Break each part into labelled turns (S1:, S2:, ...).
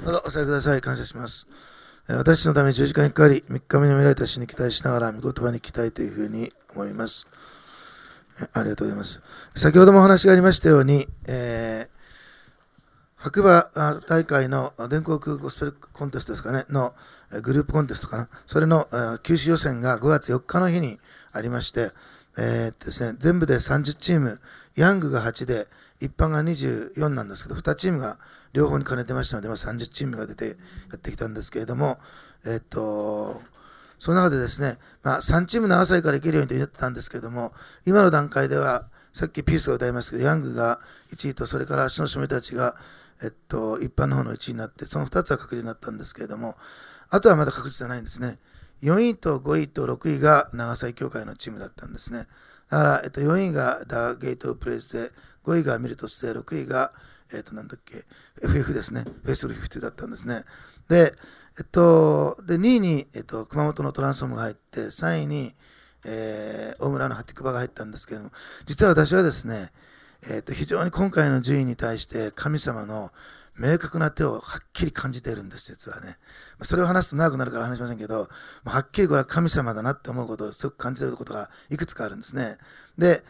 S1: どうぞお座りください。感謝します。私のため十字架にかかり、3日目に見られた死に期待しながら、御言葉に期待というふうに思います。ありがとうございます。先ほどもお話がありましたように、白馬大会の電航空ゴスペルコンテストですかね、のグループコンテストかな、それの九州予選が5月4日の日にありまして、ですね、全部で30チーム、ヤングが8で、一般が24なんですけど、2チームが両方に兼ねてましたので、30チームが出てやってきたんですけれども、その中でですね、3チーム7歳からいけるようにと言ってたんですけれども、今の段階では、さっきピースが歌いましたけど、ヤングが1位と、それから足のしめたちが、一般の方の1位になって、その2つは確実になったんですけれども、あとはまだ確実じゃないんですね。4位と5位と6位が長崎協会のチームだったんですね。だから、4位がダーゲートプレイスで、5位がミルトスで、6位が、なんだっけ、FF ですね。フェイスブル50だったんですね。で、2位に、熊本のトランスフォームが入って、3位に、大村のハティクバが入ったんですけれども、実は私はですね、非常に今回の順位に対して神様の明確な手をはっきり感じているんです、実はね。それを話すと長くなるから話しませんけど、はっきりこれは神様だなって思うことをすごく感じていることがいくつかあるんですね。で、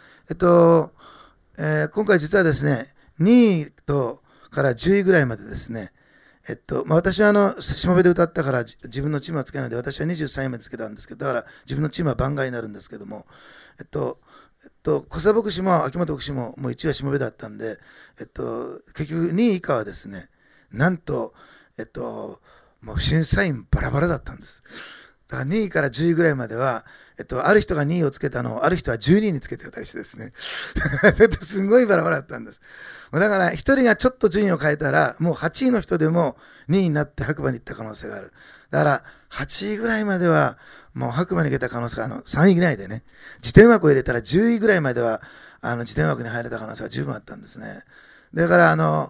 S1: 今回実はですね、2位とから10位ぐらいまでですね、私はしもべで歌ったから自分のチームはつけないので、私は23位までつけたんですけど、だから自分のチームは番外になるんですけども、小佐牧師も秋元牧師ももう1位はしもべだったんで、結局2位以下はですね、なんと、もう審査員バラバラだったんです。だから2位から10位ぐらいまでは、ある人が2位をつけたのを、ある人は12位につけてたりしてですね、すごいバラバラだったんです。だから1人がちょっと順位を変えたら、もう8位の人でも2位になって白馬に行った可能性がある。だから8位ぐらいまでは、もう白馬に行けた可能性が3位以内でね、次点枠を入れたら10位ぐらいまでは、次点枠に入れた可能性が十分あったんですね。だから、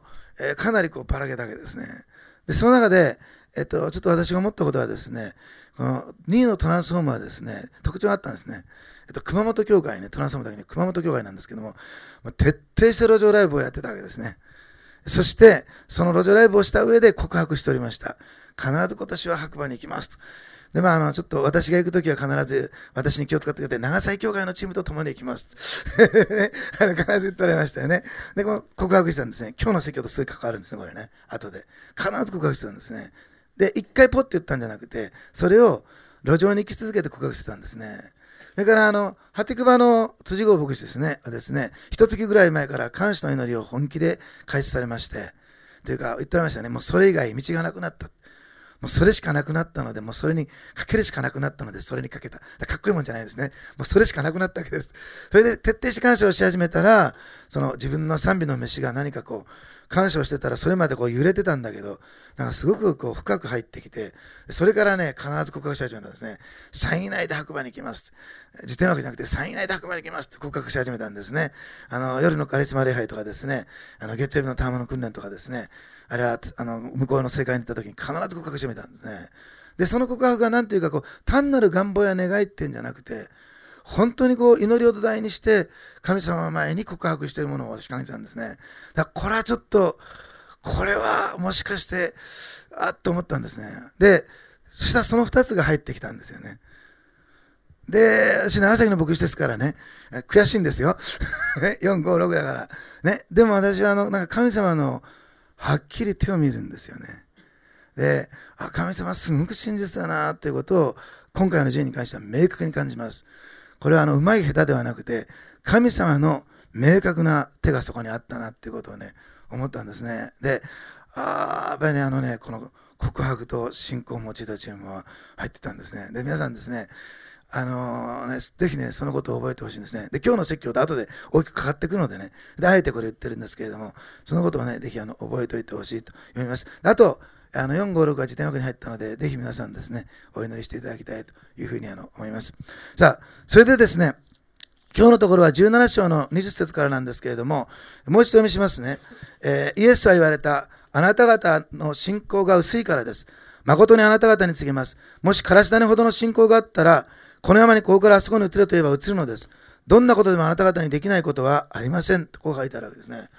S1: かなりばらけたわけですね。で、その中で、ちょっと私が思ったことはですね、この2位のトランスフォームはですね、特徴があったんですね。熊本教会ね、トランスフォームだけに熊本教会なんですけども、徹底して路上ライブをやってたわけですね。そして、その路上ライブをした上で告白しておりました。必ず今年は白馬に行きますと。で、ちょっと私が行くときは必ず私に気を使ってくれて、長崎教会のチームと共に行きますと。必ず言っておりましたよね。で、この告白してたんですね。今日の説教とすごい関わるんですね、これね。後で。必ず告白してたんですね。で、一回ポッと言ったんじゃなくて、それを路上に行き続けて告白してたんですね。それから、ハティクバの辻郷牧師ですね、一月ぐらい前から感謝の祈りを本気で開始されまして、というか、言っておりましたね、もうそれ以外道がなくなった。もうそれしかなくなったので、もうそれにかけるしかなくなったので、それにかけた。かっこいいもんじゃないですね。もうそれしかなくなったわけです。それで徹底して感謝をし始めたら、自分の賛美の飯が何か感謝をしてたら、それまで揺れてたんだけど、なんかすごく深く入ってきて、それからね、必ず告白し始めたんですね。3位以内で白馬に行きます。時点枠じゃなくて3位以内で白馬に行きますって告白し始めたんですね。夜のカリスマ礼拝とかですね、月曜日のターマの訓練とかですね、あれは、向こうの世界に行った時に必ず告白してみたんですね。で、その告白がなんていうか、単なる願望や願いっていうんじゃなくて、本当に祈りを土台にして、神様の前に告白しているものを私感じたんですね。だからこれはちょっと、これはもしかして、と思ったんですね。で、そしたらその2つが入ってきたんですよね。で、私、長崎の牧師ですからね、悔しいんですよ。4、5、6だから。ね。でも私は、なんか神様の、はっきり手を見るんですよね。で、神様すごく真実だなっていうことを、今回の順位に関しては明確に感じます。これはうまい下手ではなくて、神様の明確な手がそこにあったなっていうことをね、思ったんですね。で、やっぱりね、この告白と信仰を用いたチームは入ってたんですね。で、皆さんですね、ぜひね、そのことを覚えてほしいんですね。で、今日の説教と後で大きくかかってくるのでね、で、あえてこれ言ってるんですけれども、そのことをね、ぜひ覚えておいてほしいと読みます。あと、4、5、6が辞典枠に入ったので、ぜひ皆さんですね、お祈りしていただきたいというふうに思います。さあ、それでですね、今日のところは17章の20節からなんですけれども、もう一度読みしますね。イエスは言われた、あなた方の信仰が薄いからです。誠にあなた方に告げます。もしからし種ほどの信仰があったら、この山にここからあそこに移れと言えば移るのです。どんなことでもあなた方にできないことはありません。とこう書いてあるわけですね。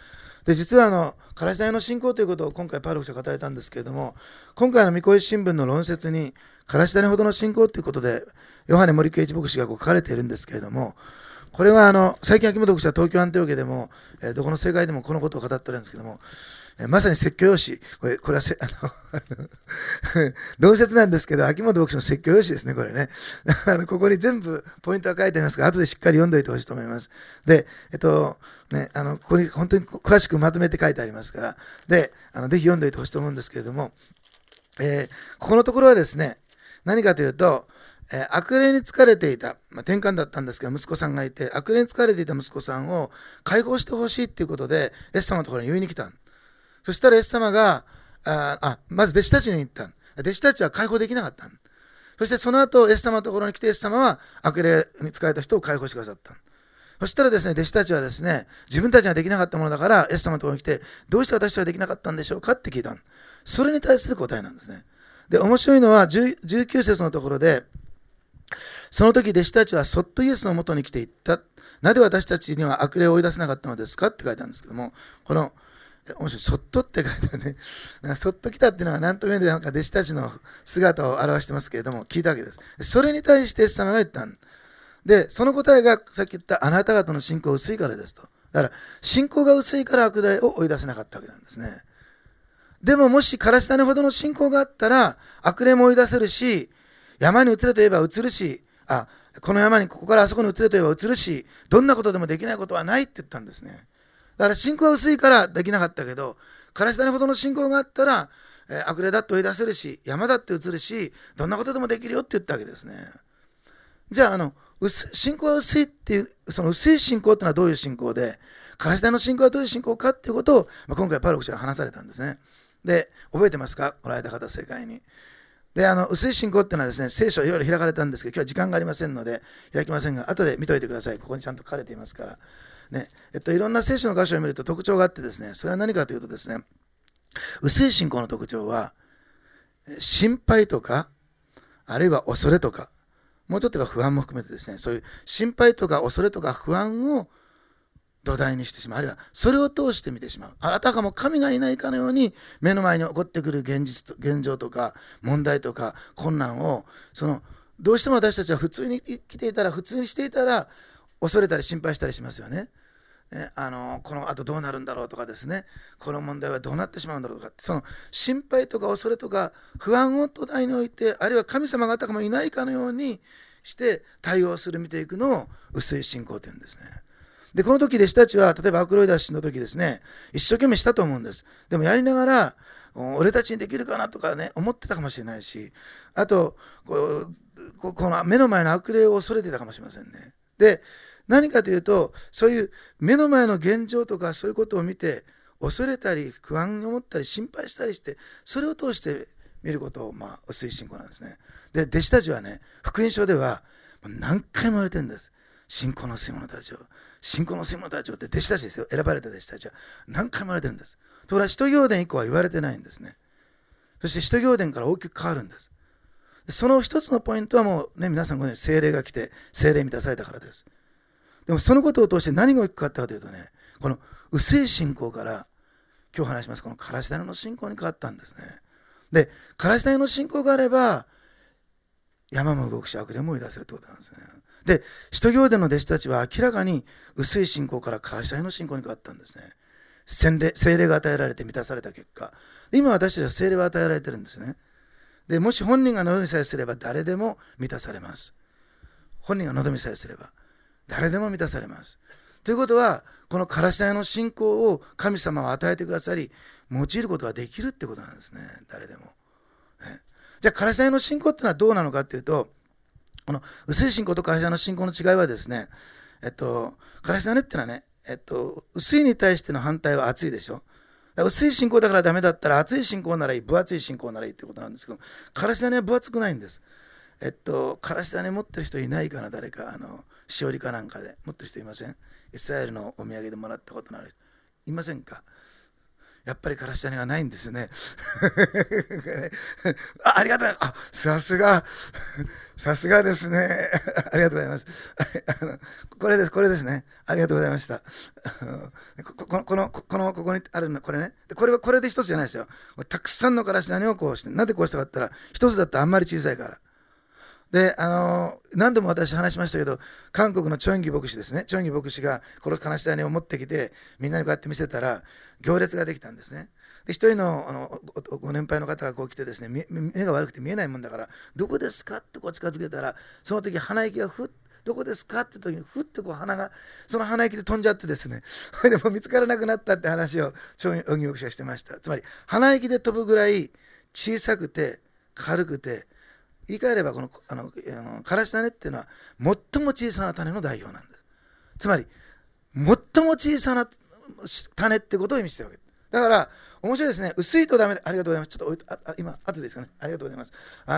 S1: で実はカラシダの信仰ということを今回パウロ牧師が語れたんですけれども、今回の御子石新聞の論説にカラシダほどの信仰ということでヨハネ森圭一牧師が書かれているんですけれども、これは最近秋元牧師は東京アンテオ家でも、どこの聖会でもこのことを語っているんですけども、まさに説教用紙、これは論説なんですけど、秋元牧師の説教用紙ですね、これね。ここに全部ポイントが書いてありますから、後でしっかり読んでおいてほしいと思います。で、ここに本当に詳しくまとめて書いてありますから、で、ぜひ読んでおいてほしいと思うんですけれども、ここのところはですね、何かというと、悪霊に疲れていた、転換だったんですけど、息子さんがいて、悪霊に疲れていた息子さんを解放してほしいということで、イエス様のところに言いに来た。そしたらイエス様が、まず弟子たちに言った。弟子たちは解放できなかった。そしてその後、イエス様のところに来て、イエス様は悪霊に疲れた人を解放してくださった。そしたらですね、弟子たちはですね、自分たちができなかったものだから、イエス様のところに来て、どうして私はできなかったんでしょうかって聞いた。それに対する答えなんですね。で、面白いのは19節のところで、その時弟子たちはそっとイエスのもとに来て言った。なぜ私たちには悪霊を追い出せなかったのですかって書いてあるんですけども、この面白い、そっとって書いてあるね。そっと来たっていうのは何とも言うように弟子たちの姿を表してますけれども、聞いたわけです。それに対してイエス様が言ったんで、その答えがさっき言ったあなた方の信仰薄いからですと。だから信仰が薄いから悪霊を追い出せなかったわけなんですね。でももしカラシタネほどの信仰があったら悪霊も追い出せるし、山に移れと言えば移るし、この山にここからあそこに移れと言えば移るし、どんなことでもできないことはないって言ったんですね。だから信仰が薄いからできなかったけど、カラシタネほどの信仰があったら、悪霊だって追い出せるし、山だって移るし、どんなことでもできるよって言ったわけですね。じゃあ、信仰が薄いっていう、その薄い信仰ってのはどういう信仰で、カラシタネの信仰はどういう信仰かっていうことを、今回パウロ牧師が話されたんですね。で、覚えてますか？来られた方、正解に。で、薄い信仰っていうのはですね、聖書いろいろ開かれたんですけど、今日は時間がありませんので、開きませんが、後で見といてください。ここにちゃんと書かれていますから。ね、いろんな聖書の箇所を見ると特徴があってですね、それは何かというとですね、薄い信仰の特徴は、心配とか、あるいは恐れとか、もうちょっと言えば不安も含めてですね、そういう心配とか恐れとか不安を土台にしてしまう。あるいはそれを通して見てしまう。あたかも神がいないかのように目の前に起こってくる現状とか問題とか困難を、どうしても私たちは普通に生きていたら、普通にしていたら恐れたり心配したりしますよね。この後どうなるんだろうとかですね、この問題はどうなってしまうんだろうとか、その心配とか恐れとか不安を土台に置いて、あるいは神様があたかもいないかのようにして対応する見ていくのを薄い信仰というんですね。で、この時弟子たちは、例えば悪霊出しの時ですね、一生懸命したと思うんです。でもやりながら、俺たちにできるかなとかね、思ってたかもしれないし、あと、この目の前の悪霊を恐れてたかもしれませんね。で、何かというと、そういう目の前の現状とかそういうことを見て、恐れたり、不安に思ったり、心配したりして、それを通して見ることを、薄い信仰なんですね。で、弟子たちはね、福音書では何回も言われてるんです。信仰の薄い者たちを。信仰の薄い者たちをって弟子たちですよ。選ばれた弟子たちは何回も言われてるんです。ところが使徒行伝以降は言われてないんですね。そして使徒行伝から大きく変わるんです。その一つのポイントはもうね、皆さんご存知、聖霊が来て聖霊に満たされたからです。でもそのことを通して何が大きく変わったかというとね、この薄い信仰から今日話しますこのカラシタネの信仰に変わったんですね。で、カラシタネの信仰があれば山も動くし悪霊も追い出せるということなんですね。で、使徒行伝の弟子たちは明らかに薄い信仰からカラシタネの信仰に変わったんですね。聖霊が与えられて満たされた結果、今私たちは聖霊が与えられてるんですね。で、もし本人が望みさえすれば誰でも満たされます。本人が望みさえすれば誰でも満たされます。ということは、このカラシタネの信仰を神様は与えてくださり、用いることができるってことなんですね。誰でも。じゃあカラシタネの信仰ってのはどうなのかっていうと、この薄い信仰とカラシタネの信仰の違いはですね、カラシタネってのはね、薄いに対しての反対は厚いでしょ。薄い信仰だからダメだったら厚い信仰ならいい、分厚い信仰ならいいってことなんですけど、カラシタネは分厚くないんです。カラシタネ持ってる人いないかな、誰かしおりかなんかで持ってる人いません？イスラエルのお土産でもらったことのある人いませんか？ やっぱりからし種がないんですね。ありがとうございます。さすがですね。ありがとうございます。これですね。ありがとうございました。ここにあるの、これね。これで一つじゃないですよ。たくさんのからし種をこうして、なんでこうしたかったら、一つだったらあんまり小さいから。で、何度も私話しましたけど、韓国のチョンギ牧師ですね。チョンギ牧師がこのからし種を持ってきて、みんなにこうやって見せたら、行列ができたんですね。で、一人の、ご年配の方がこう来てですね、目が悪くて見えないもんだから、どこですかってこう近づけたら、その時鼻息がどこですかって時にふってこう鼻がその鼻息で飛んじゃってですね、でも見つからなくなったって話をチョンギ牧師がしてました。つまり鼻息で飛ぶぐらい小さくて軽くて、言い換えればこのからし種っていうのは最も小さな種の代表なんです。つまり最も小さな種ってことを意味してるわけです。だから面白いですね。薄いとダメだ。ありがとうございます。ちょっと今後ですかね。ありがとうございます。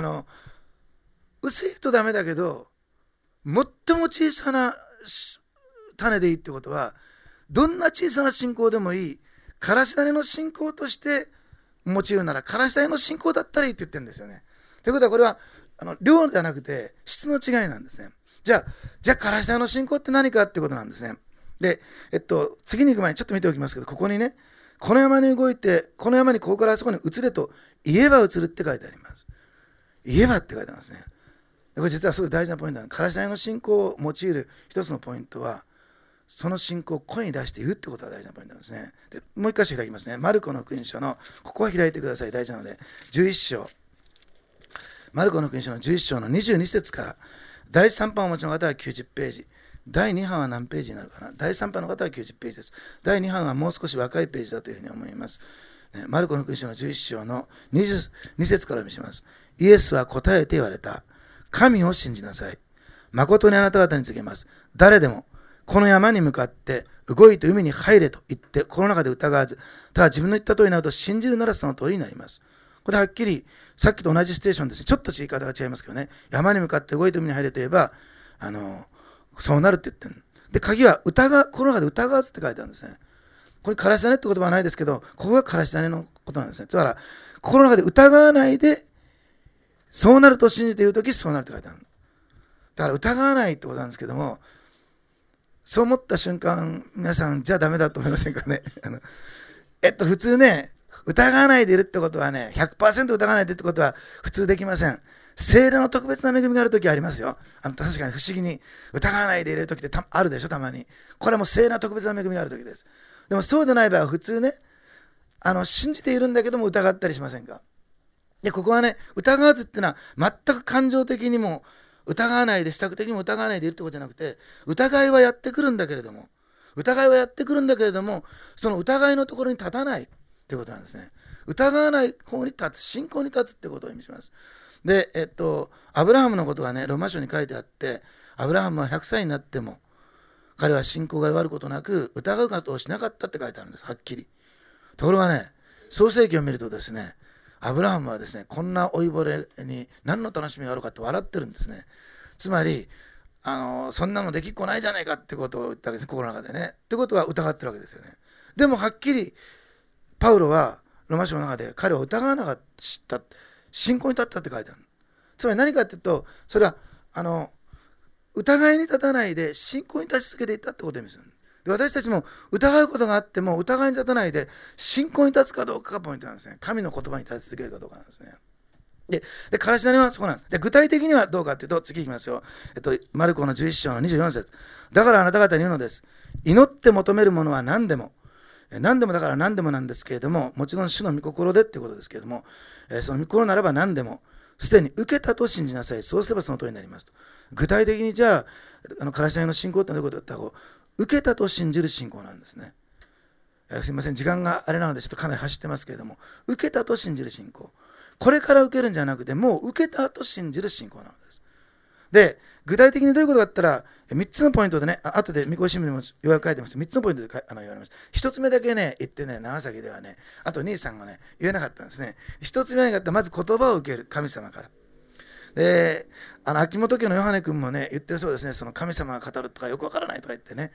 S1: 薄いとダメだけど、最も小さな種でいいってことは、どんな小さな信仰でもいい、からし種の信仰として用いるなら、からし種の信仰だったらいいって言ってるんですよね。ということは、これは量じゃなくて質の違いなんですね。じゃあからし種の信仰って何かってことなんですね。で、次に行く前にちょっと見ておきますけど、ここにね、この山に動いて、この山にここからあそこに移れと言えば移るって書いてあります。言えばって書いてあるんですね。これ実はすごい大事なポイントなんです。からし種の信仰を用いる一つのポイントは、その信仰を声に出して言うってことが大事なポイントなんですね。でもう一箇所開きますね。マルコの福音書の、ここは開いてください。大事なので、11章。マルコの福音書の11章の22節から、第3版をお持ちの方は90ページ。第2版は何ページになるかな。第3版の方は90ページです。第2版はもう少し若いページだというふうに思います。マルコの福音書の11章の22節から見せます。イエスは答えて言われた。神を信じなさい。誠にあなた方に告げます。誰でもこの山に向かって動いて海に入れと言ってこの中で疑わず、ただ自分の言った通りになると信じるならその通りになります。これはっきりさっきと同じシチュエーションですね。ちょっと言い方が違いますけどね。山に向かって動いて海に入れと言えばそうなるって言ってる。で、鍵はこの中で疑わずって書いてあるんですね。これからし種って言葉はないですけど、ここがからし種のことなんですね。だからこの中で疑わないでそうなると信じて言うときそうなるって書いてある。だから疑わないってことなんですけども、そう思った瞬間、皆さんじゃあダメだと思いませんかね。普通ね、疑わないでいるってことはね、100% 疑わないでいるってことは普通できません。聖霊の特別な恵みがあるときはありますよ。確かに不思議に疑わないでいるときってあるでしょ、たまに。これはもう聖霊の特別な恵みがあるときです。でもそうでない場合は普通ね、信じているんだけども疑ったりしませんか。で、ここはね、疑わずってのは全く感情的にも疑わないで、視覚的にも疑わないでいるってことじゃなくて、疑いはやってくるんだけれども、その疑いのところに立たないってことなんですね。疑わない方に立つ、信仰に立つってことを意味します。で、アブラハムのことがね、ローマ書に書いてあって、アブラハムは100歳になっても、彼は信仰が弱ることなく、疑うことをしなかったって書いてあるんです、はっきり。ところがね、創世記を見るとですね、アブラハムはですね、こんな老いぼれに何の楽しみがあるかって笑ってるんですね。つまり、そんなのできっこないじゃないかってことを言ったわけです、心の中でね。ってことは疑ってるわけですよね。でもはっきり、パウロはローマ書の中で彼を疑わなかった、信仰に立ったって書いてある。つまり何かっていうと、それは疑いに立たないで信仰に立ち続けていったってことを意味する。で、私たちも疑うことがあっても疑いに立たないで信仰に立つかどうかがポイントなんですね。神の言葉に立ち続けるかどうかなんですね。で、からし種はそこなんです。で、具体的にはどうかっていうと、次いきますよ。マルコの11章の24節。だからあなた方に言うのです。祈って求めるものは何でも。何でもだから何でもなんですけれども、もちろん主の御心でっていうことですけれども、その御心ならば何でも、すでに受けたと信じなさい。そうすればその通りになりますと。具体的にじゃあ、からし種の信仰ってどういうことだったら、受けたと信じる信仰なんですね。すいません、時間があれなのでちょっとかなり走ってますけれども、受けたと信じる信仰。これから受けるんじゃなくて、もう受けたと信じる信仰なのです。で、具体的にどういうことだったら、3つのポイントでね、後で御子新聞にもようやく書いてます。3つのポイントで言われます。1つ目だけね、言ってね、長崎ではね、あと兄さんがね、言えなかったんですね。1つ目がまず言葉を受ける、神様から。で、秋元家のヨハネ君もね、言ってるそうですね、その神様が語るとかよくわからないとか言ってね、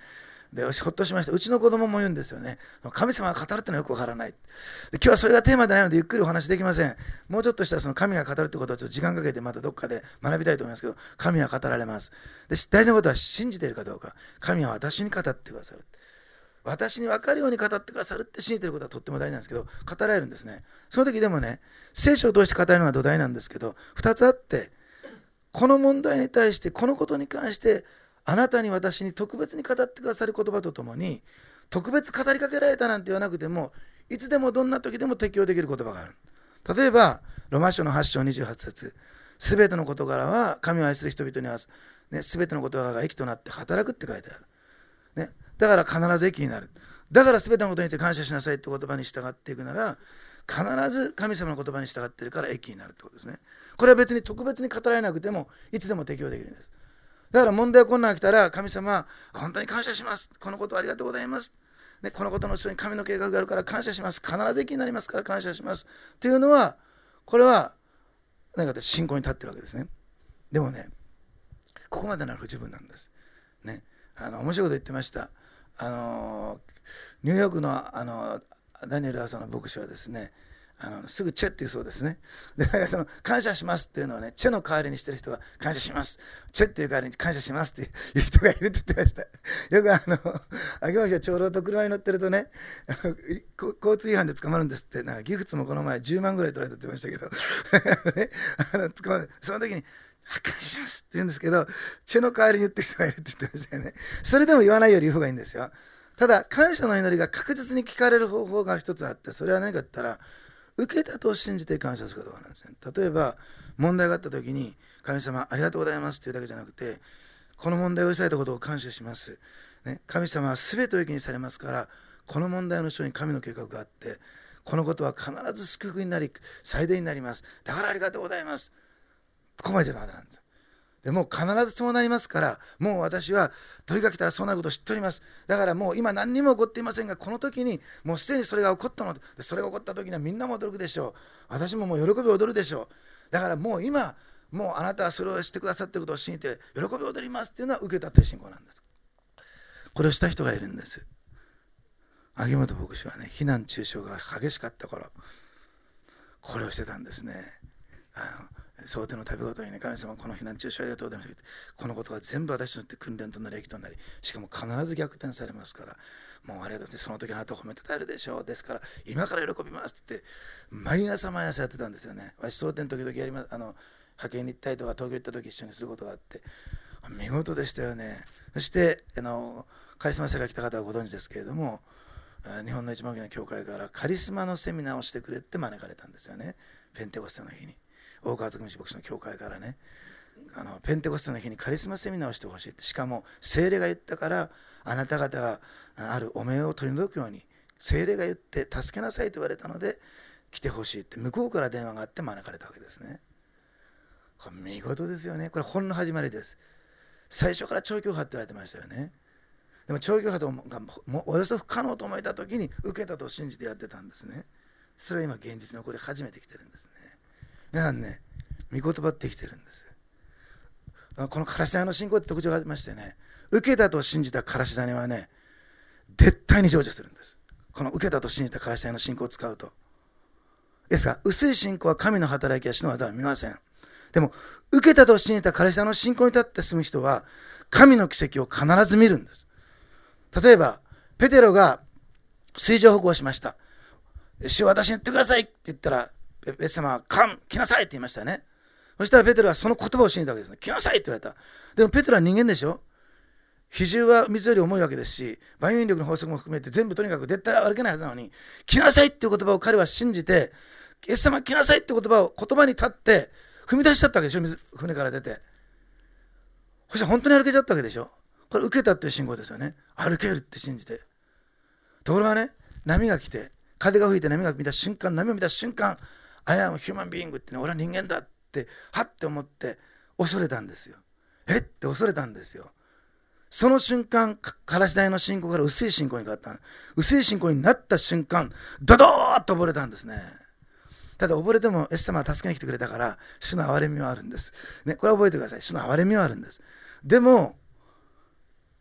S1: でほっとしました。うちの子供も言うんですよね。神様が語るってのはよくわからない。で今日はそれがテーマでないのでゆっくりお話できません。もうちょっとしたらその神が語るってことをちょっと時間かけてまたどっかで学びたいと思いますけど、神は語られます。で大事なことは信じているかどうか。神は私に語ってくださる。私に分かるように語ってくださるって信じていることはとっても大事なんですけど、語られるんですね。その時でもね、聖書を通して語るのは土台なんですけど、2つあって、この問題に対して、このことに関してあなたに私に特別に語ってくださる言葉とともに、特別語りかけられたなんて言わなくても、いつでもどんな時でも適用できる言葉がある。例えばロマ書の8章28節、すべての事柄は神を愛する人々には、ね、すべての事柄が益となって働くって書いてある、ね、だから必ず益になる。だからすべてのことによって感謝しなさいって言葉に従っていくなら、必ず神様の言葉に従っているから益になるってことですね。これは別に特別に語られなくてもいつでも適用できるんです。だから問題が困難が来たら、神様本当に感謝します、このことありがとうございます、ね、このことの後ろに神の計画があるから感謝します、必ず益になりますから感謝しますっていうのは、これは何か信仰に立ってるわけですね。でもね、ここまでなら不十分なんです、ね、面白いこと言ってました。ニューヨークのダニエル・アーサーの牧師はですね、すぐチェって言うそうですね。でその感謝しますっていうのはね、チェの代わりにしてる人は感謝します、チェっていう代わりに感謝しますっていう人がいるって言ってました。よく秋葉は長老と車に乗ってるとね、交通違反で捕まるんですって。なんかギフツもこの前10万ぐらい取られたって言ってましたけど捕まる、その時に感謝しますって言うんですけど、チェの代わりに言ってる人がいるって言ってましたよね。それでも言わないより言う方がいいんですよ。ただ感謝の祈りが確実に聞かれる方法が一つあって、それは何かって言ったら、受けたと信じて感謝することなんですね。例えば問題があった時に、神様ありがとうございますっていうだけじゃなくて、この問題を許されたことを感謝します、ね、神様は全てを益にされますから、この問題の後ろに神の計画があって、このことは必ず祝福になり最大になります、だからありがとうございます、ここまでじゃまだなんです。でもう必ずそうなりますから、もう私は問いが来たらそうなることを知っております。だからもう今何にも起こっていませんが、この時にもうすでにそれが起こったので、それが起こった時にはみんなも驚くでしょう、私ももう喜び踊るでしょう。だからもう今、もうあなたはそれをしてくださっていることを信じて喜び踊りますっていうのは受けたという信仰なんです。これをした人がいるんです。秋元牧師はね、非難中傷が激しかった頃、これをしてたんですね。想定の旅ごとにね、神様この避難中傷ありがとうございます。このことが全部私にとって訓練となり益となり、しかも必ず逆転されますから、もうありがとうございます。その時あなたを褒めてたえるでしょう。ですから今から喜びますって毎朝毎朝やってたんですよね。私蒼天時々やります。派遣に行ったりとか東京行った時一緒にすることがあって、見事でしたよね。そしてカリスマ世界来た方はご存知ですけれども、日本の一番大きな教会からカリスマのセミナーをしてくれって招かれたんですよね。ペンテコステの日に大川徳道牧師の教会からね、ペンテコステの日にカリスマセミナーをしてほしいって、しかも聖霊が言ったから、あなた方がある汚名を取り除くように聖霊が言って助けなさいと言われたので来てほしいって向こうから電話があって招かれたわけですね。これ見事ですよね。これ本の始まりです。最初から超教派って言われてましたよね。でも超教派がおよそ不可能と思えた時に受けたと信じてやってたんですね。それは今現実に起こり始めてきてるんですね。皆さんね、御言葉って生きてるんです。このからし種の信仰って特徴がありましてね、受けたと信じたからし種はね、絶対に成就するんです。この受けたと信じたからし種の信仰を使うと。ですが、薄い信仰は神の働きや主の技は見ません。でも、受けたと信じたからし種の信仰に立って進む人は、神の奇跡を必ず見るんです。例えば、ペテロが水上歩行しました。主は私に言ってくださいって言ったら、イエス様は来なさいって言いましたね。そしたらペテロはその言葉を信じたわけですね。来なさいって言われた。でもペテロは人間でしょ。比重は水より重いわけですし、万有引力の法則も含めて全部とにかく絶対歩けないはずなのに、来なさいっていう言葉を彼は信じて、イエス様来なさいって言葉を言葉に立って踏み出しちゃったわけでしょ。船から出て。そしたら本当に歩けちゃったわけでしょ。これ受けたっていう信号ですよね。歩けるって信じて。ところがね、波が来て、風が吹いて波を見た瞬間、I am human being ってね、俺は人間だってはって思って恐れたんですよ。って恐れたんですよ。その瞬間、からし種の信仰から薄い信仰に変わった。薄い信仰になった瞬間、ドドーッと溺れたんですね。ただ溺れてもイエス様は助けに来てくれたから、主の憐れみはあるんです。ね、これは覚えてください。主の憐れみはあるんです。でも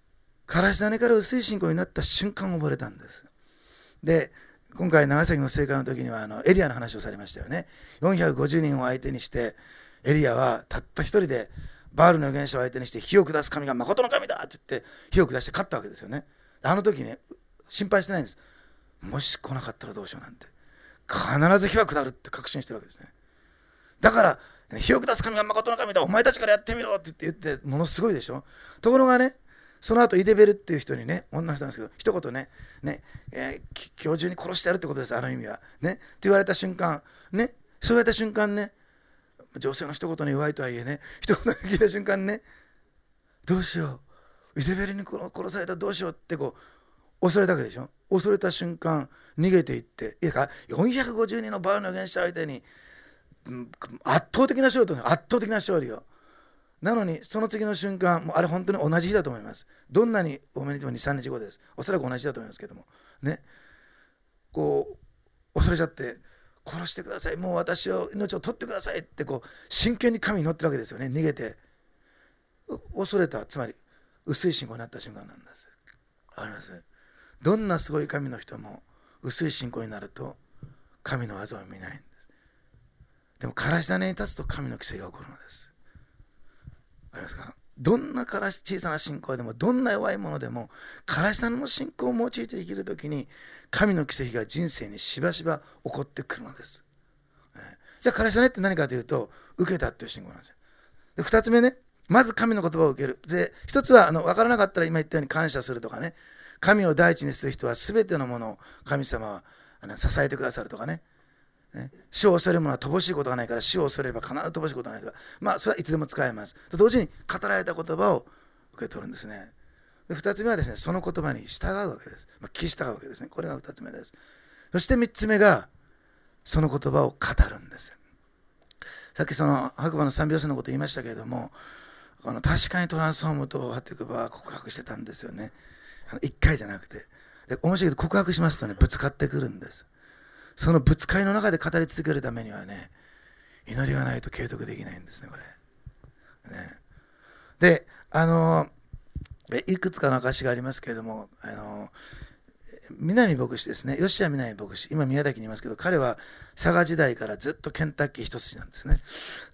S1: からし種から薄い信仰になった瞬間溺れたんです。で、今回長崎の聖会の時にはエリアの話をされましたよね。450人を相手にしてエリアはたった一人でバールの預言者を相手にして火を下す神が誠の神だって言って火を下して勝ったわけですよね。あの時ね、心配してないんです。もし来なかったらどうしようなんて、必ず火は下るって確信してるわけですね。だから火を下す神が誠の神だ、お前たちからやってみろって言ってものすごいでしょ。ところがね、その後イデベルっていう人にね、女の人なんですけど、一言ね、今日中に殺してやるってことです、あの意味はねって言われた瞬間ね、そう言われた瞬間ね、女性の一言に弱いとはいえね、一言聞いた瞬間ね、どうしよう、イゼベルに殺されたらどうしようってこう恐れたわけでしょ。恐れた瞬間逃げていって、いいか450人のバールの預言者相手に圧倒的な勝利を。なのにその次の瞬間、もうあれ本当に同じ日だと思います。どんなに多めにても 2,3 日後です。おそらく同じだと思いますけどもね、こう恐れちゃって、殺してください、もう私を命を取ってくださいってこう真剣に神に祈ってるわけですよね。逃げて恐れた、つまり薄い信仰になった瞬間なんです。わかります？どんなすごい神の人も薄い信仰になると神の技を見ないんです。でもからし種に立つと神の奇跡が起こるのです。わかりますか？どんな小さな信仰でも、どんな弱いものでも、からし種の信仰を用いて生きるときに神の奇跡が人生にしばしば起こってくるのです。じゃあからし種って何かというと、受けたっていう信仰なんですよ。で、2つ目ね、まず神の言葉を受ける。で、1つは分からなかったら今言ったように感謝するとかね、神を第一にする人は全てのものを神様は支えてくださるとかね、死を恐れるものは乏しいことがないから、死を恐れれば必ず乏しいことがないとか、それはいつでも使えます。と同時に語られた言葉を受け取るんですね。で、2つ目はですね、その言葉に従うわけです。聞き従うわけですね。これが2つ目です。そして3つ目がその言葉を語るんです。さっきその白馬の3拍子のこと言いましたけれども、確かにトランスフォームとハテクバは告白してたんですよね。1回じゃなくて。で、面白いけど告白しますとね、ぶつかってくるんです。そのぶつかりの中で語り続けるためにはね、祈りがないと継続できないんですね、これ。で、いくつかの証がありますけれども、南牧師ですね、吉谷南牧師、今宮崎にいますけど、彼は佐賀時代からずっとケンタッキー一筋なんですね。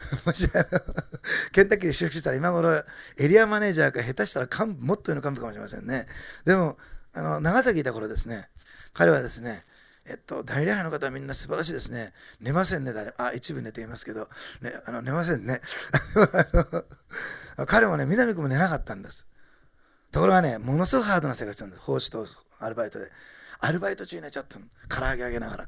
S1: ケンタッキーで就職したら今頃エリアマネージャーか下手したらもっと上の幹部かもしれませんね。でも長崎いた頃ですね、彼はですね、大礼拝の方はみんな素晴らしいですね。寝ませんね、一部寝ていますけど、寝ませんね。彼もね、南君も寝なかったんです。ところがね、ものすごくハードな生活なんです。奉仕とアルバイトで。アルバイト中に寝ちゃったの。唐揚げあげながら。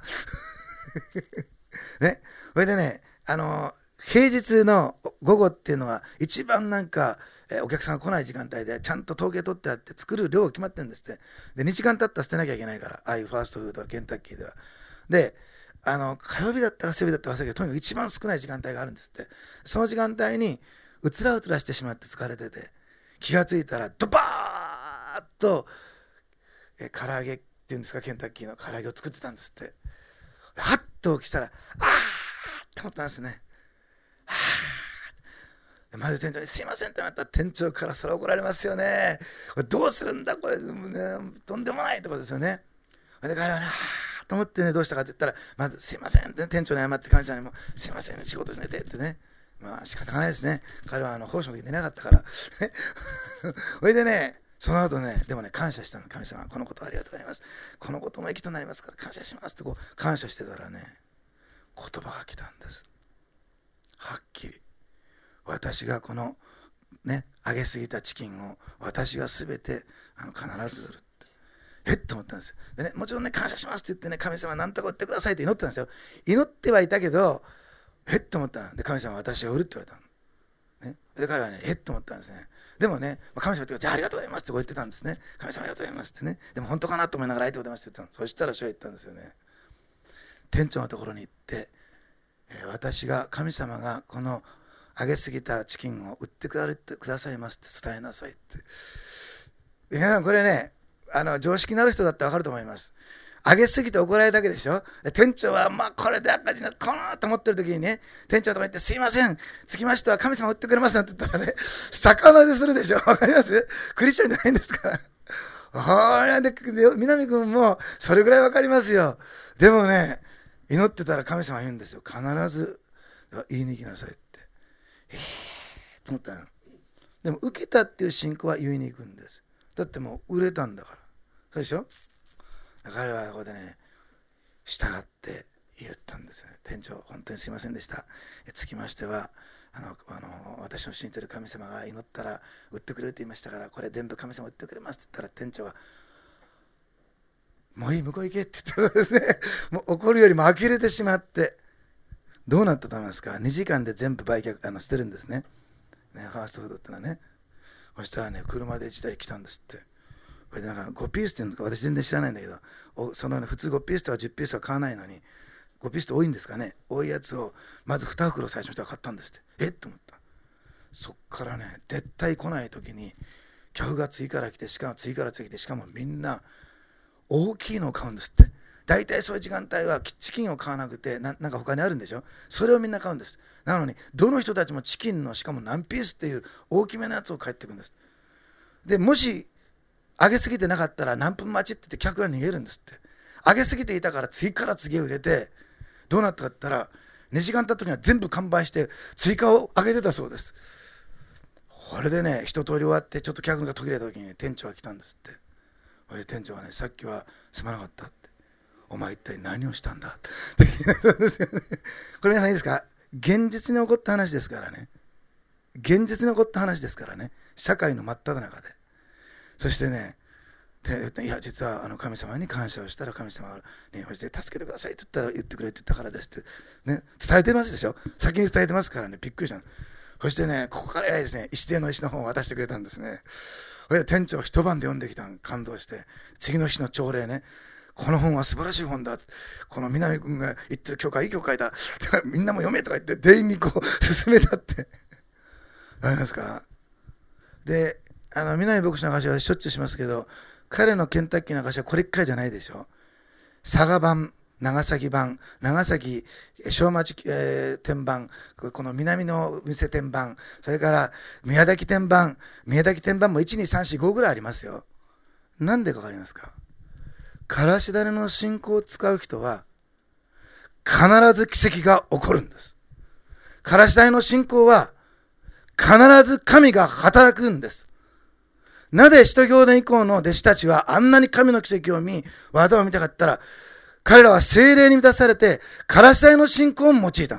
S1: ね。それでね、平日の午後っていうのは一番お客さんが来ない時間帯でちゃんと統計取ってあって作る量が決まってるんですって。で、2時間経ったら捨てなきゃいけないから、ああいうファーストフードはケンタッキーでは。で、火曜日だったか水曜日だったか忘れたけど、とにかく一番少ない時間帯があるんですって。その時間帯にうつらしてしまって疲れてて、気がついたらドバーッと唐揚げっていうんですか、ケンタッキーの唐揚げを作ってたんですって。はっと起きたら、あーって思ったんですね。はぁ、まず店長にすいませんってなったら、店長からそれ怒られますよね。これどうするんだこれ、とんでもないとこですよね。で彼はね、はぁと思ってね、どうしたかって言ったら、まずすいませんって店長に謝って、神様にもすいません、仕事し寝てってね。仕方がないですね。彼は奉仕の時寝なかったから。それでね、その後ね、でもね、感謝したの。神様、このことありがとうございます。このことも益となりますから感謝しますってこう感謝してたらね、言葉が来たんです。はっきり。私がこのね、揚げすぎたチキンを私が全て必ず売るって。と思ったんですよ。でね、もちろんね、感謝しますって言ってね、神様何とか売ってくださいって祈ってたんですよ。祈ってはいたけど、と思ったんで、神様私が売るって言われたの。ね、で彼はね、と思ったんですね。でもね、神様ってじゃあありがとうございますってこう言ってたんですね。神様ありがとうございますってね。でも本当かなと思いながらありがとうございますって言ったの。そしたら主は言ったんですよね。店長のところに行って、神様がこの揚げすぎたチキンを売ってくださいますって伝えなさいって。皆さんこれね、常識のある人だって分かると思います。揚げすぎて怒られただけでしょ。店長はこれで赤字になるかなと思ってる時にね、店長とか言ってすいません、つきましては神様売ってくれますなんて言ったらね、魚でするでしょ。わかります？クリスチャンじゃないんですから。 南君もそれぐらいわかりますよ。でもね、祈ってたら神様は言うんですよ。必ず言いに行きなさいって。と思ったの。でも受けたっていう信仰は言いに行くんです。だってもう売れたんだから。そうでしょ。彼はここでね、従って言ったんですよね。店長、本当にすいませんでした。つきましては、私の信じている神様が祈ったら売ってくれると言いましたから、これ全部神様売ってくれますって言ったら、店長がもういい、向こう行けって言ったんですね。もう怒るよりも呆れてしまって、どうなったと思いますか。2時間で全部売却捨てるんですね。ファーストフードってのはね。そしたらね、車で1台来たんですって。これでなんか5ピースっていうのか私全然知らないんだけど、その、ね、普通5ピースとか10ピースは買わないのに、5ピースって多いんですかね。多いやつをまず2袋最初の人が買ったんですって。と思った。そっからね、絶対来ない時に客が次から来て、しかも次から次来て、しかもみんな大きいのを買うんですって。大体そういう時間帯はチキンを買わなくて、なんか他にあるんでしょ。それをみんな買うんです。なのにどの人たちもチキンのしかも何ピースっていう大きめのやつを買ってくるんです。でもし揚げすぎてなかったら何分待ちって言って客が逃げるんですって。揚げすぎていたから次から次へ売れて、どうなったかって言ったら2時間経った時には全部完売して追加を揚げてたそうです。これでね、一通り終わってちょっと客が途切れた時に、ね、店長が来たんですって。それで店長がね、さっきはすまなかったって、お前一体何をしたんだってそうですよね。これが何ですか。現実に起こった話ですからね。現実に起こった話ですからね。社会の真っ只中で。そしてね、いや実は神様に感謝をしたら神様が、ね、助けてくださいって言ってくれって言ったからですって、ね、伝えてますでしょ。先に伝えてますからね。びっくりしたの。そしてね、ここから偉いですね、石定の石の本を渡してくれたんですね。それで店長一晩で読んできたの、感動して、次の日の朝礼ね、この本は素晴らしい本だ、この南君が言ってる教会いい教会だ、みんなも読めとか言って全員にこう勧めたってありますか。で、南牧師の話はしょっちゅうしますけど、彼のケンタッキーの話はこれ1回じゃないでしょ。佐賀版、長崎版、長崎小町、店版、この南の店店版、それから宮崎店版、宮崎店版も1、2、3、4、5ぐらいありますよ。なんでかわかりますか。からし種の信仰を使う人は必ず奇跡が起こるんです。からし種の信仰は必ず神が働くんです。なぜ使徒行伝以降の弟子たちはあんなに神の奇跡を見、技を見たかったら、彼らは聖霊に満たされて、からし種の信仰を用いた。で、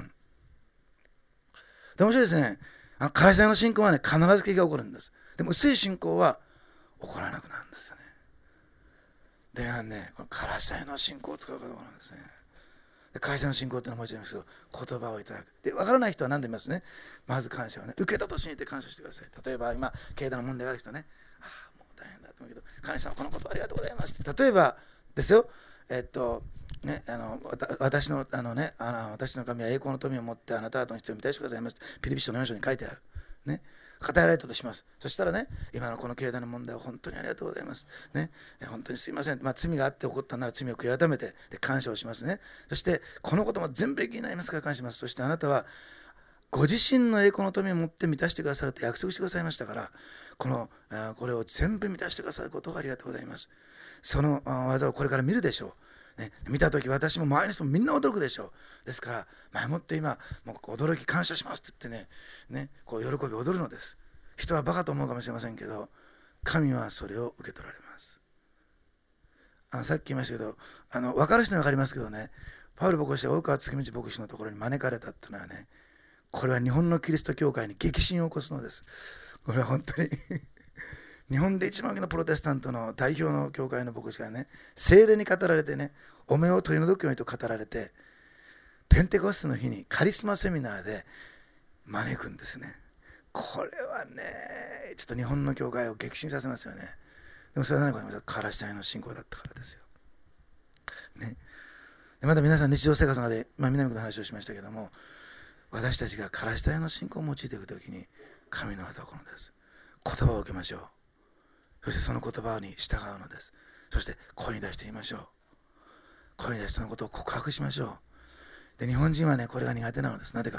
S1: 面白いですね。からし種の信仰はね、必ず奇跡が起こるんです。でも薄い信仰は起こらなくなるんですよね。でね、このからし種の信仰を使うことなんですね。からし種の信仰っていうのはもう一度言いますけど、言葉をいただく。で、わからない人は何でも言いますね。まず感謝をね、受けたと信じて感謝してください。例えば今、経済の問題がある人ね、もう大変だと思うけど、神様このことありがとうございますって。例えばですよ、ね、私の神は栄光の富を持ってあなた方の必要を満たしてくださいます。ピリピ書の4章に書いてある。ね、語られたとします。そしたらね、今のこの経済の問題は本当にありがとうございます。ね、本当にすいません。罪があって起こったなら罪を悔い改めてで感謝をしますね。そしてこのことも全部益になりますから感謝します。そしてあなたはご自身の栄光の富を持って満たしてくださると約束してくださいましたから、これを全部満たしてくださることをありがとうございます。その技をこれから見るでしょう。ね、見たとき私も周りの人もみんな驚くでしょう。ですから前もって今もう驚き感謝しますって言ってね、こう喜び踊るのです。人はバカと思うかもしれませんけど、神はそれを受け取られます。さっき言いましたけど、分かる人には分かりますけどね、パウル牧師は大川月道牧師のところに招かれたっていうのはね、これは日本のキリスト教会に激震を起こすのです。これは本当に日本で一番大きなプロテスタントの代表の教会の牧師がね、聖霊に語られてね、お目を取り除くようにと語られて、ペンテコステの日にカリスマセミナーで招くんですね。これはね、ちょっと日本の教会を激震させますよね。でもそれは何かと言いますと、からし種の信仰だったからですよ。ね、でまだ皆さん日常生活の中で、南区の話をしましたけども、私たちがからし種の信仰を用いていくときに、神の技を行うのです。言葉を受けましょう。そしてその言葉に従うのです。そして声に出して言いましょう。声に出してそのことを告白しましょう。で、日本人はね、これが苦手なのです。なぜかって。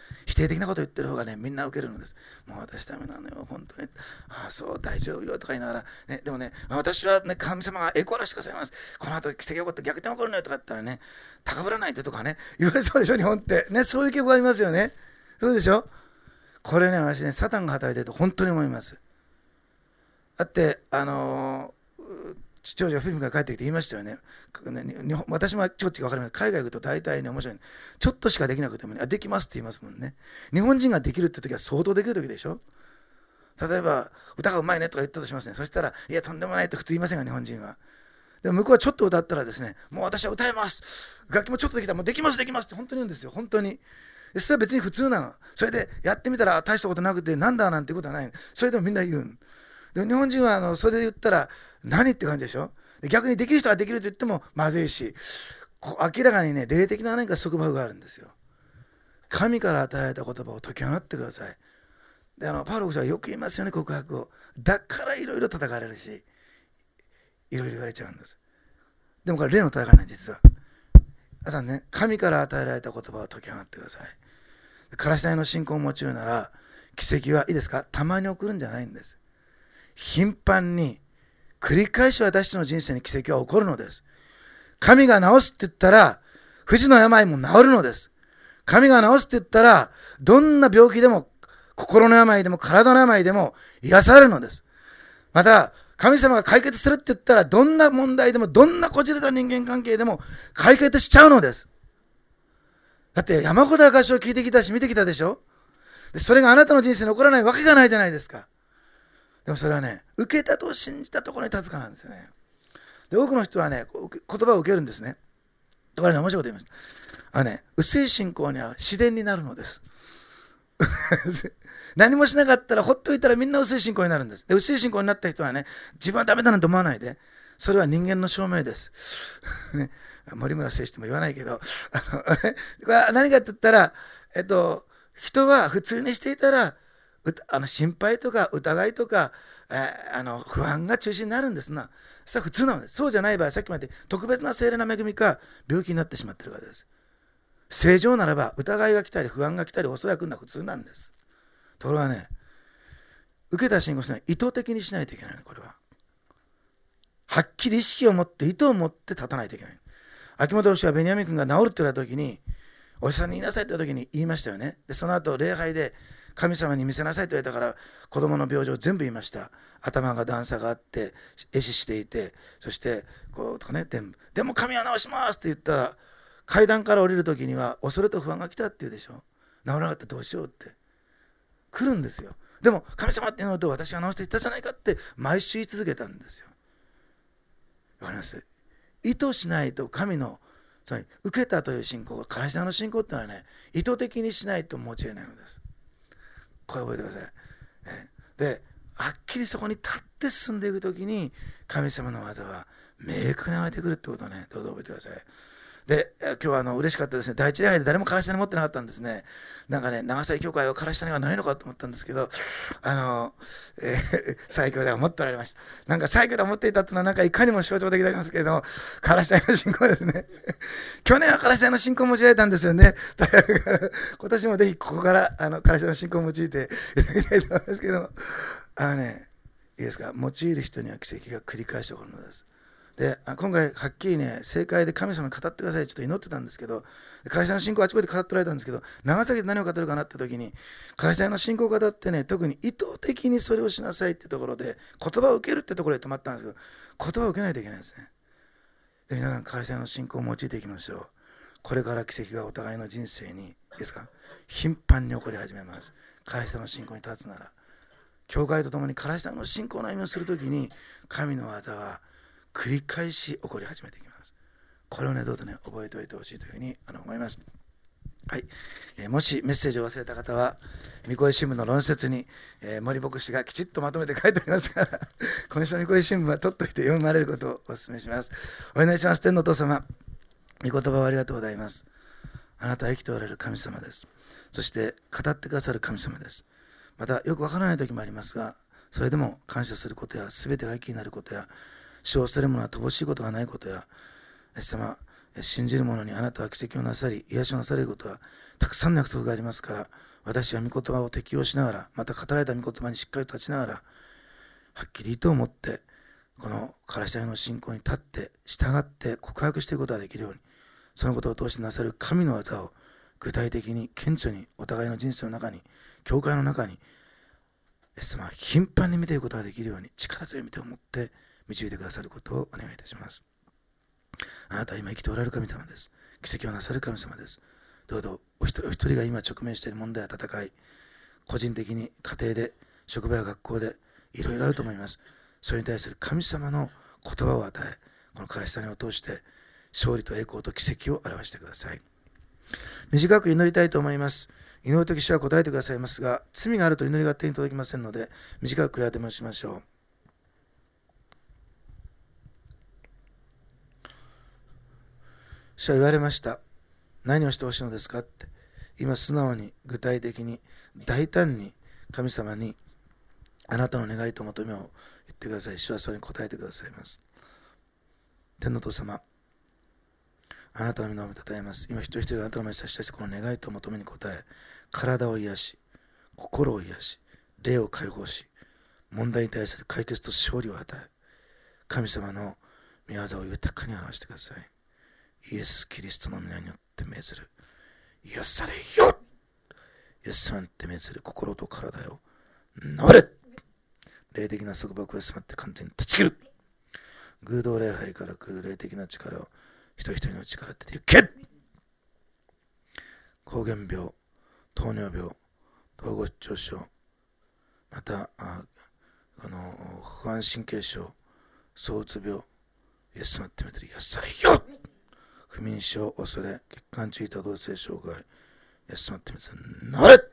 S1: 否定的なこと言ってる方がね、みんな受けるのです。もう私ダメなのよ、本当に。ああ、そう、大丈夫よとか言いながら、ね、でもね、私はね、神様が栄光らしてくださいます。この後奇跡が起こって逆転起こるのよとか言ったらね、高ぶらないでとかね、言われそうでしょ、日本って。ね、そういう傾向がありますよね。そうでしょ。これね、私ね、サタンが働いてると本当に思います。だって、長女がフィリピンから帰ってきて言いましたよね。私もちょっと分かります。海外行くと大体ね、面白い、ちょっとしかできなくてもね、できますって言いますもんね。日本人ができるって時は相当できる時でしょ。例えば、歌がうまいねとか言ったとしますね。そしたら、いや、とんでもないって普通言いませんが、日本人は。でも向こうはちょっと歌ったらですね、もう私は歌えます。楽器もちょっとできたら、もうできますって本当に言うんですよ。本当に。それは別に普通なの。それでやってみたら大したことなくて、なんだなんてことはない。それでもみんな言う。で日本人はそれで言ったら何って感じでしょ。逆にできる人はできると言ってもまずいし、明らかにね、霊的な何か束縛があるんですよ。神から与えられた言葉を解き放ってください。でパウロ牧師はよく言いますよね、告白を。だからいろいろ叩かれるし、いろいろ言われちゃうんです。でもこれ霊の戦いなんです、実は。皆さんね、神から与えられた言葉を解き放ってください。からし台の信仰を持ちうなら、奇跡はいいですか、たまに起こるんじゃないんです。頻繁に繰り返し私たちの人生に奇跡は起こるのです。神が治すって言ったら不治の病も治るのです。神が治すって言ったらどんな病気でも心の病でも体の病でも癒されるのです。また神様が解決するって言ったらどんな問題でもどんなこじれた人間関係でも解決しちゃうのです。だって山ほど証を聞いてきたし見てきたでしょ。でそれがあなたの人生に起こらないわけがないじゃないですか。でもそれはね、受けたと信じたところに立つからなんですよね。で多くの人はね、言葉を受けるんですね。だからね、面白いこと言いました。薄い信仰には自然になるのです。何もしなかったらほっといたらみんな薄い信仰になるんです。で薄い信仰になった人はね、自分はダメだなんて思わないで、それは人間の証明です。ね、森村誠司とも言わないけど、何かって言ったら、人は普通にしていたら心配とか疑いとか、不安が中心になるんですな。それは普通なのです。そうじゃない場合、さっきまで特別な聖霊の恵みか病気になってしまっているからです。正常ならば疑いが来たり不安が来たり恐れが来るのは普通なんです。ところがね、受けた信仰するのは意図的にしないといけないの。これははっきり意識を持って意図を持って立たないといけない。秋元牧師がベニヤミン君が治るって言われた時に、お医者さんに言いなさいって言った時に言いましたよね。でその後礼拝で神様に見せなさいと言われたから子供の病状を全部言いました。頭が段差があって壊死していて、そしてこうとかね、でも神は治しますって言ったら、階段から降りる時には恐れと不安が来たって言うでしょ。治らなかったらどうしようって来るんですよ。でも神様っていうのと私は治して言ったじゃないかって毎週言い続けたんですよ。わかります。意図しないと神のつまり受けたという信仰が、からし台の信仰っていうのはね、意図的にしないと用いれないのです。これ覚えてください。ではっきりそこに立って進んでいくときに神様の技は明確に湧いてくるってことをね、どうぞ覚えてください。で今日は嬉しかったですね。第一礼拝で誰もからし台に持ってなかったんですね。なんかね、長崎教会はからし台にはないのかと思ったんですけど、最強では持っておられました。なんか最強では持っていたっていうのはなんかいかにも象徴的でありますけれども、からし台の信仰ですね。去年はからし台の信仰を用いられたんですよね。今年もぜひここからからし台の信仰を用いていただきたいと思いますけども、いいですか、用いる人には奇跡が繰り返して起こるのです。で今回はっきりね、正解で神様に語ってくださいちょっと祈ってたんですけど、からし台の信仰あちこちで語っておられたんですけど、長崎で何を語るかなって時に、からし台の信仰を語ってね、特に意図的にそれをしなさいってところで言葉を受けるってところで止まったんですけど、言葉を受けないといけないですね。で皆さん、からし台の信仰を用いていきましょう。これから奇跡がお互いの人生にですか、頻繁に起こり始めます。からし台の信仰に立つなら、教会とともにからし台の信仰の歩みをするときに、神の技は繰り返し起こり始めていきます。これをね、どうぞね、覚えておいてほしいというふうに思います。はい。もしメッセージを忘れた方は、御声新聞の論説に、森牧師がきちっとまとめて書いてありますから、今週の御声新聞は取っといて読まれることをお勧めします。お願いします。天のお父様、御言葉をありがとうございます。あなたは生きておられる神様です。そして語ってくださる神様です。またよくわからない時もありますが、それでも感謝することや、すべてが益になることや、主を恐れるものは乏しいことがないことや、イエス様、 信じる者にあなたは奇跡をなさり、癒しをなされることはたくさんの約束がありますから、私は御言葉を適用しながら、また語られた御言葉にしっかりと立ちながら、はっきりと思って、このカラシタへの信仰に立って、従って告白していくことができるように、そのことを通してなさる神の技を具体的に顕著にお互いの人生の中に、教会の中に、イエス様は頻繁に見ていくことができるように力強い見てを持って導いてくださることをお願いいたします。あなたは今生きておられる神様です。奇跡をなさる神様です。どうぞお一人お一人が今直面している問題や戦い、個人的に家庭で、職場や学校でいろいろあると思います。それに対する神様の言葉を与え、このカラシタネを通して勝利と栄光と奇跡を表してください。短く祈りたいと思います。祈るとき主は答えてくださいますが、罪があると祈りが手に届きませんので、短く悔やて申しましょう。主は言われました。何をしてほしいのですかって。今素直に具体的に大胆に神様にあなたの願いと求めを言ってください。主はそれに答えてくださいます。天のお父様、あなたの皆をたたえます。今一人一人があなたの前に差し出してこの願いと求めに応え、体を癒し、心を癒し、霊を解放し、問題に対する解決と勝利を与え、神様の御業を豊かに表してください。イエス・キリストの皆によって命ずる。癒されよ。イエス様によって命ずる心と体を治れ。霊的な束縛を迫って完全に断ち切る。偶像礼拝から来る霊的な力を一人一人の内から出て行け。膠原病、糖尿病、統合失調症、また不安神経症、躁うつ病、イエス様ってめてる癒されよ。不眠症、恐れ、血管中多動性障害、イエス様ってめてるなれ。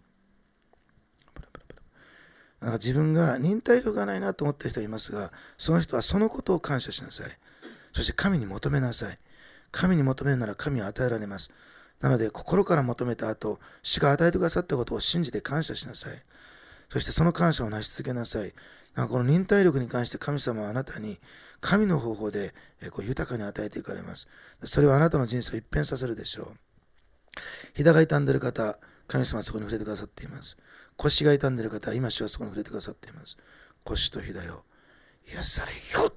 S1: なんか自分が忍耐力がないなと思っている人がいますが、その人はそのことを感謝しなさい。そして神に求めなさい。神に求めるなら神は与えられます。なので心から求めた後、主が与えてくださったことを信じて感謝しなさい。そしてその感謝を成し続けなさい。なんかこの忍耐力に関して神様はあなたに神の方法で豊かに与えていかれます。それはあなたの人生を一変させるでしょう。膝が痛んでいる方、神様はそこに触れてくださっています。腰が痛んでいる方、今主はそこに触れてくださっています。腰と膝よ、癒されよ。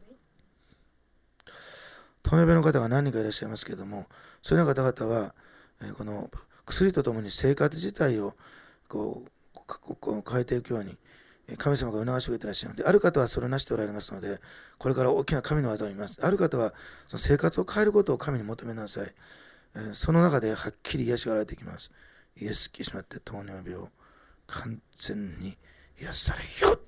S1: 糖尿病の方が何人かいらっしゃいますけれども、そういう方々はこの薬とともに生活自体を変えていくように神様が促しを受けていらっしゃるので、ある方はそれをなしておられますので、これから大きな神の技を見ます。ある方はその生活を変えることを神に求めなさい。その中ではっきり癒しが現れてきます。イエス・キリストによって糖尿病完全に癒されよ。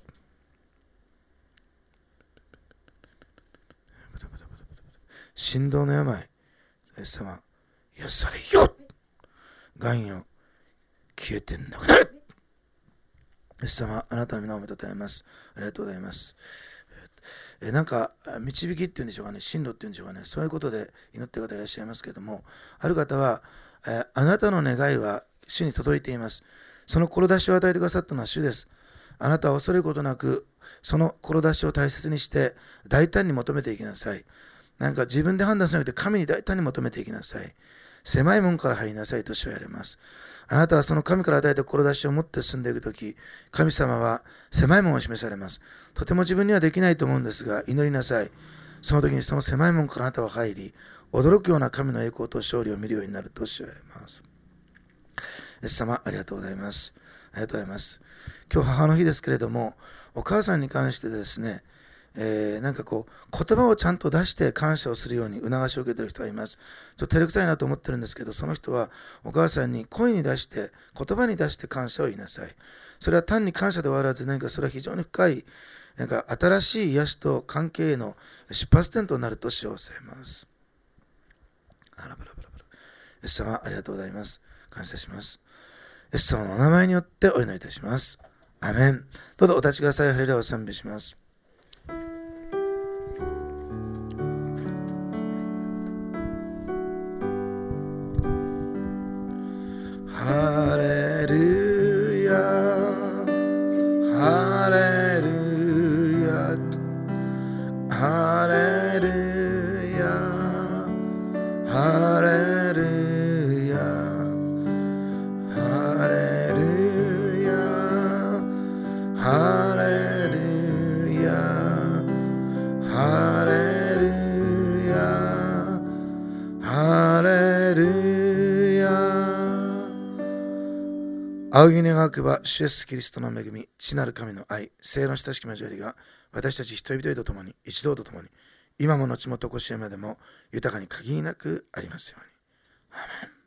S1: 心臓の病、イエス様癒されよ。がんよ消えてなくなる。イエス様、あなたの皆をたたえます。ありがとうございます。なんか導きっていうんでしょうかね、進路っていうんでしょうかね、そういうことで祈っている方いらっしゃいますけれども、ある方はあなたの願いは主に届いています。その志を与えてくださったのは主です。あなたは恐れることなく、その志を大切にして大胆に求めていきなさい。なんか自分で判断しなくて神に大胆に求めていきなさい。狭い門から入りなさいと主は言われます。あなたはその神から与えた志を持って進んでいくとき、神様は狭い門を示されます。とても自分にはできないと思うんですが、祈りなさい。その時にその狭い門からあなたは入り、驚くような神の栄光と勝利を見るようになると主は言われます。イエス様、ありがとうございます。ありがとうございます。今日母の日ですけれども、お母さんに関してですね、なんか言葉をちゃんと出して感謝をするように促しを受けている人がいます。ちょっと照れくさいなと思ってるんですけど、その人はお母さんに声に出して、言葉に出して感謝を言いなさい。それは単に感謝で終わらず、何かそれは非常に深い、なんか新しい癒しと関係への出発点となると主を教えます。イエス様、ありがとうございます。感謝します。イエス様のお名前によってお祈りいたします。アメン。どうぞお立ちください。ハレルヤを賛美します。ハレルヤ、ハレルヤ、ハレルヤ、ハ仰ぎ願くば、主イエスキリストの恵み、父なる神の愛、聖の親しき交わりが、私たち一人一人と共に、一同と共に、今も後もとこしえまでも、豊かに限りなくありますように。アーメン。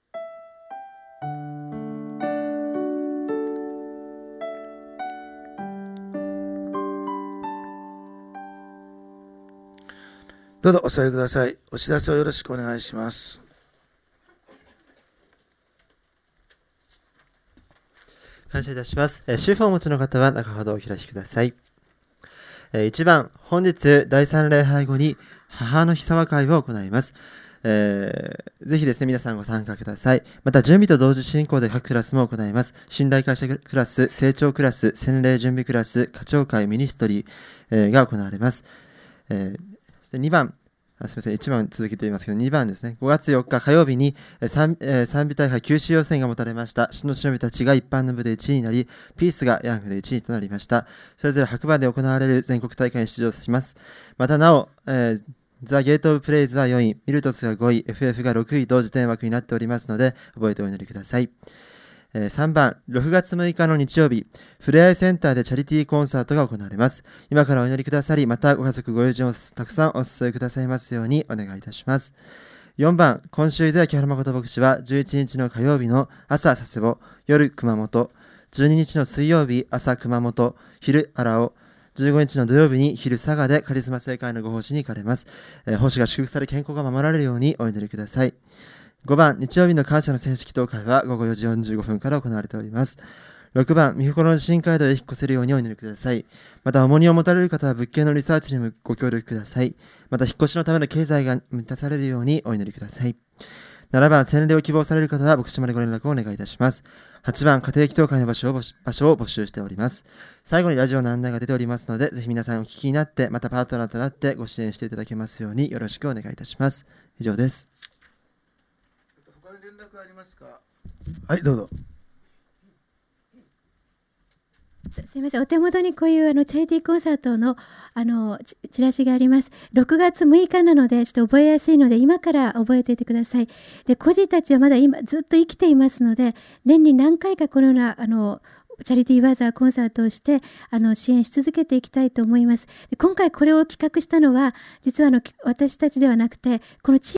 S1: どうぞお座りください。お知らせをよろしくお願いします。
S2: 感謝いたします。シューフをお持ちの方は中ほどお開きください。1番、本日第3礼拝後に母の日沢会を行います。ぜひですね、皆さんご参加ください。また、準備と同時進行で各クラスも行います。信頼感謝クラス、成長クラス、洗礼準備クラス、課長会、ミニストリー、が行われます。そして2番、すみません、1番続けていますけど、2番ですね、5月4日火曜日に賛美大会九州予選が持たれました。主の忍びたちが一般の部で1位になり、ピースがヤングで1位となりました。それぞれ白馬で行われる全国大会に出場します。またなお、ザ・ゲート・オブ・プレイズは4位、ミルトスが5位、FF が6位、同時点枠になっておりますので、覚えてお祈りください。3番、6月6日の日曜日、ふれあいセンターでチャリティーコンサートが行われます。今からお祈りくださり、またご家族ご友人をたくさんお誘いくださいますようにお願いいたします。4番、今週伊沢木原誠牧師は11日の火曜日の朝佐世保、夜熊本、12日の水曜日朝熊本、昼荒尾、15日の土曜日に昼佐賀でカリスマ聖会のご奉仕に行かれます。奉仕が祝福され健康が守られるようにお祈りください。5番、日曜日の感謝の正式祷会は午後4時45分から行われております。6番、御心の地震街道へ引っ越せるようにお祈りください。また、重荷を持たれる方は物件のリサーチにもご協力ください。また、引っ越しのための経済が満たされるようにお祈りください。7番、洗礼を希望される方は牧師までご連絡をお願いいたします。8番、家庭祈祷会の場所を募集しております。最後にラジオの案内が出ておりますので、ぜひ皆さんお聞きになって、またパートナーとなってご支援していただけますようによろしくお願いいたします。以上です。
S1: 他に連絡ありますか？はい、どうぞ。
S3: すみません、お手元にこういうチャリティーコンサートのチラシがあります。6月6日なのでちょっと覚えやすいので今から覚えておいてください。で、孤児たちはまだ今ずっと生きていますので、年に何回かこのようなチャリティーバザーコンサートをして支援し続けていきたいと思います。で、今回これを企画したのは実は私たちではなくて、この地